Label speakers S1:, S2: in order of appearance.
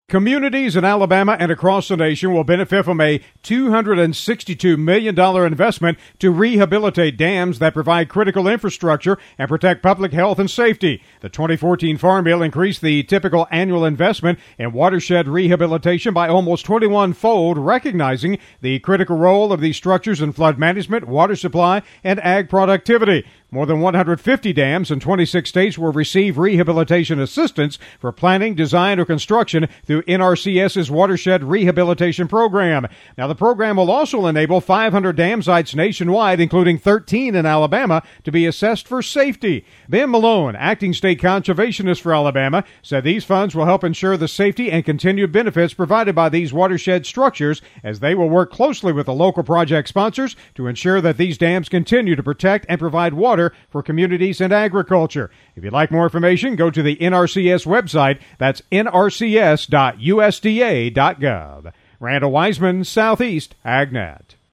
S1: Communities in Alabama and across the nation will benefit from a $262 million investment to rehabilitate dams that provide critical infrastructure and protect public health and safety. The 2014 Farm Bill increased the typical annual investment in watershed rehabilitation by almost 21-fold, recognizing the critical role of these structures in flood management, water supply, and ag productivity. More than 150 dams in 26 states will receive rehabilitation assistance for planning, design, or construction through NRCS's Watershed Rehabilitation Program. Now, the program will also enable 500 dam sites nationwide, including 13 in Alabama, to be assessed for safety. Ben Malone, acting state conservationist for Alabama, said these funds will help ensure the safety and continued benefits provided by these watershed structures, as they will work closely with the local project sponsors to ensure that these dams continue to protect and provide water for communities and agriculture. If you'd like more information, go to the NRCS website. That's nrcs.usda.gov. Randall Wiseman, Southeast AgNet.